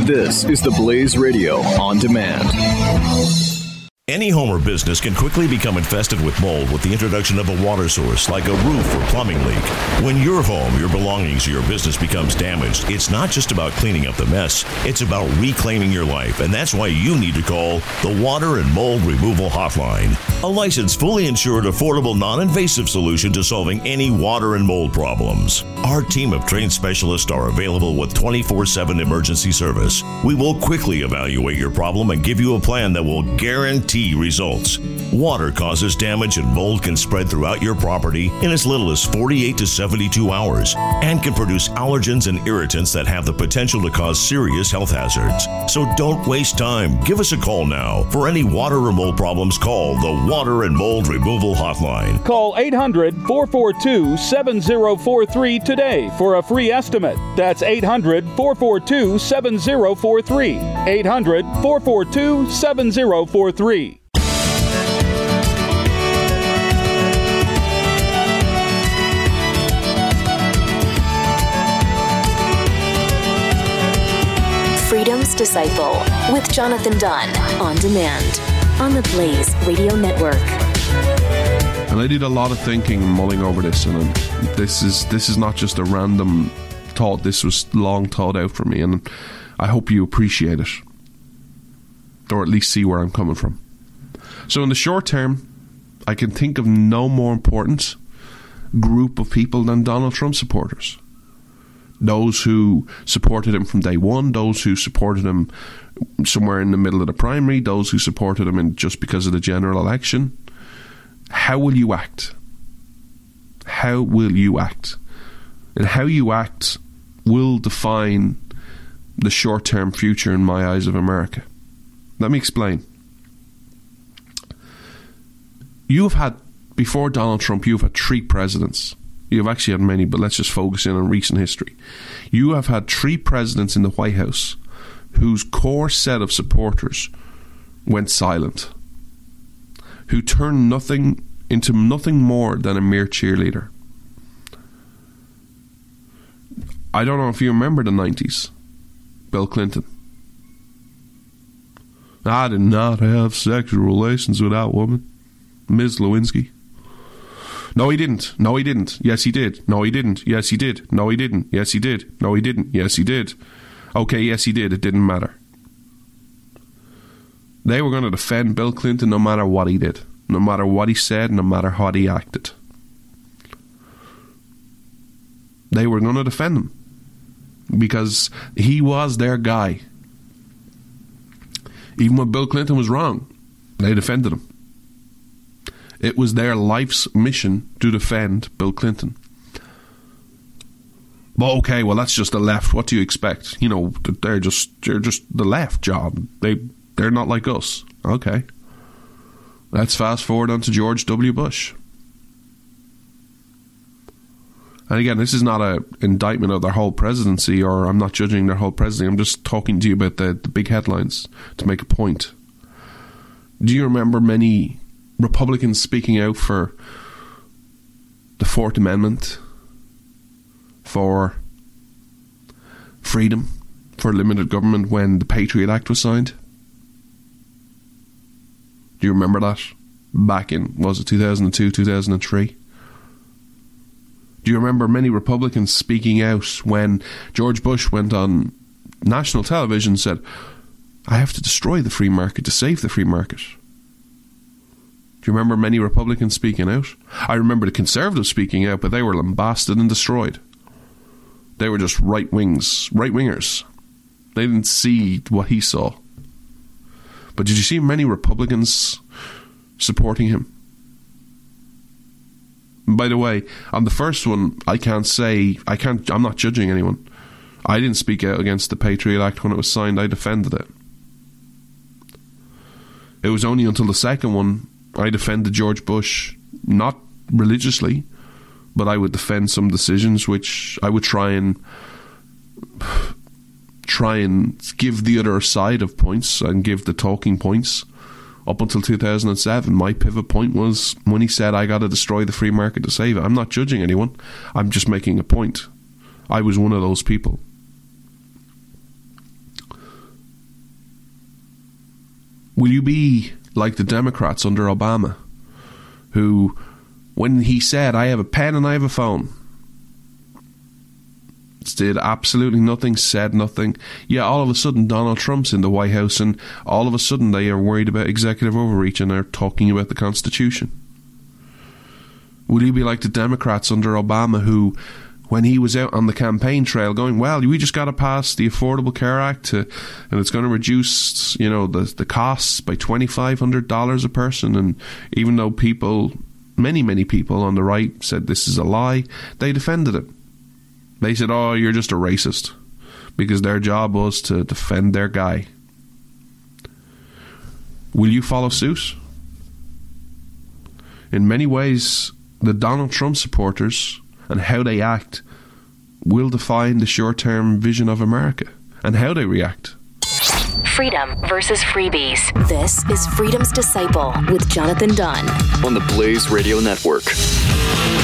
This is the Blaze Radio On Demand. Any home or business can quickly become infested with mold with the introduction of a water source like a roof or plumbing leak. When your home, your belongings, or your business becomes damaged, it's not just about cleaning up the mess. It's about reclaiming your life, and that's why you need to call the Water and Mold Removal Hotline. A licensed, fully insured, affordable, non-invasive solution to solving any water and mold problems. Our team of trained specialists are available with 24/7 emergency service. We will quickly evaluate your problem and give you a plan that will guarantee results. Water causes damage and mold can spread throughout your property in as little as 48 to 72 hours and can produce allergens and irritants that have the potential to cause serious health hazards. So don't waste time. Give us a call now. For any water or mold problems, call the Water and Mold Removal Hotline. Call 800-442-7043 today for a free estimate. That's 800-442-7043. 800-442-7043. Freedom's Disciple with Jonathan Dunn on demand on the Blaze Radio Network. And I did a lot of thinking and mulling over this, and this is not just a random thought. This was long thought out for me, and I hope you appreciate it, or at least see where I'm coming from. So in the short term, I can think of no more important group of people than Donald Trump supporters. Those who supported him from day one, those who supported him somewhere in the middle of the primary, those who supported him just because of the general election. How will you act? How will you act? And how you act will define the short-term future, in my eyes, of America. Let me explain. You have had, before Donald Trump, you've had 3 presidents. You've actually had many, but let's just focus in on recent history. You have had 3 presidents in the White House whose core set of supporters went silent, who turned nothing into nothing more than a mere cheerleader. I don't know if you remember the 90s. Bill Clinton. I did not have sexual relations with that woman. Ms. Lewinsky. No, he didn't. No, he didn't. Yes, he did. No, he didn't. Yes, he did. No, he didn't. Yes, he did. No, he didn't. Yes, he did. Okay, yes, he did. It didn't matter. They were going to defend Bill Clinton no matter what he did, no matter what he said, no matter how he acted. They were going to defend him because he was their guy. Even when Bill Clinton was wrong, they defended him. It was their life's mission to defend Bill Clinton. But okay, well, that's just the left. What do you expect? You know, they're just the left job. They're not like us. Okay. Let's fast forward on to George W. Bush. And again, this is not an indictment of their whole presidency, or I'm not judging their whole presidency. I'm just talking to you about the big headlines to make a point. Do you remember many Republicans speaking out for the Fourth Amendment, for freedom, for limited government when the Patriot Act was signed? Do you remember that? Back in, was it 2002, 2003? Do you remember many Republicans speaking out when George Bush went on national television and said, I have to destroy the free market to save the free market? Do you remember many Republicans speaking out? I remember the Conservatives speaking out, but they were lambasted and destroyed. They were just right-wingers. They didn't see what he saw. But did you see many Republicans supporting him? And by the way, on the first one, I'm not judging anyone. I didn't speak out against the Patriot Act when it was signed. I defended it. It was only until the second one I defended George Bush, not religiously, but I would defend some decisions which I would try and give the other side of points and give the talking points. Up until 2007, my pivot point was when he said, I got to destroy the free market to save it. I'm not judging anyone. I'm just making a point. I was one of those people. Will you be like the Democrats under Obama, who, when he said, I have a pen and I have a phone, did absolutely nothing, said nothing. Yeah, all of a sudden Donald Trump's in the White House, and all of a sudden they are worried about executive overreach and are talking about the Constitution. Will you be like the Democrats under Obama, who, when he was out on the campaign trail going, well, we just got to pass the Affordable Care Act and it's going to reduce, the costs by $2,500 a person, and even though many people on the right said this is a lie, they defended it. They said, oh, you're just a racist, because their job was to defend their guy. Will you follow suit? In many ways, the Donald Trump supporters and how they act will define the short-term vision of America and how they react. Freedom versus freebies. This is Freedom's Disciple with Jonathan Dunn on the Blaze Radio Network.